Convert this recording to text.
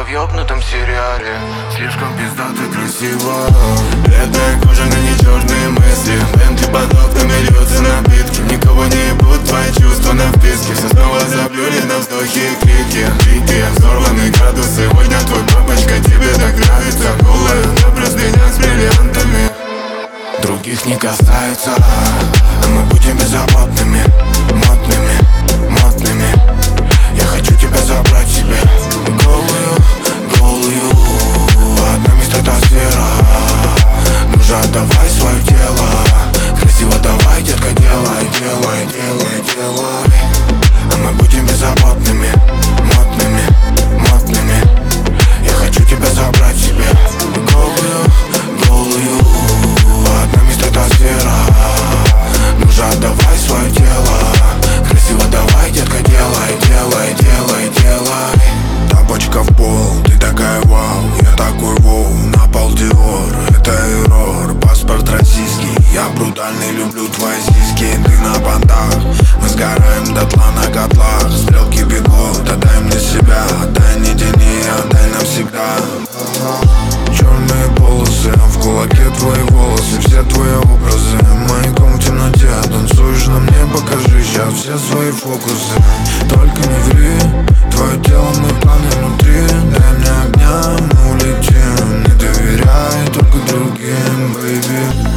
в ёбнутом сериале. Слишком пиздато красиво. Бледная кожа, но не черные мысли. Бенты под окнами льются напитки. Никого не ебут твои чувства на вписке. Все снова заплюли на вздохи и крики. Крики, взорванные градусы. Сегодня твой папочка, тебе так нравится. Голая на простынях с бриллиантами. Других не касается, а мы будем беззаботными, модными, модными. Я хочу тебя забрать себе. Голую, голую. Под нами стратосфера. Ну же, отдавай свое тело. Красиво давай, детка, делай, делай, делай, делай. А мы будем беззаботными, модными, модными. Я хочу тебя забрать себе. Голую, голую. Под нами стратосфера. Ну же, отдавай свое тело. Красиво давай, детка, делай, делай, делай, делай. Тапочка в пол, ты такая вау. Я такой воу, на пол Диор. Это эррор, паспорт российский. Я брутальный, люблю твои сиськи. Ты на понтах, мы сгораем дотла на котлах. Стрелки бегут, отдай мне себя. Отдай, не тяни, отдай навсегда. Черные полосы, а в кулаке твои волосы. Все твои образы, маяком в темноте. Танцуешь на мне, покажи сейчас все свои фокусы. Только не ври, твое тело, мой планы внутри. Дай мне огня, мы улетим. Не доверяй только другим, бэйби.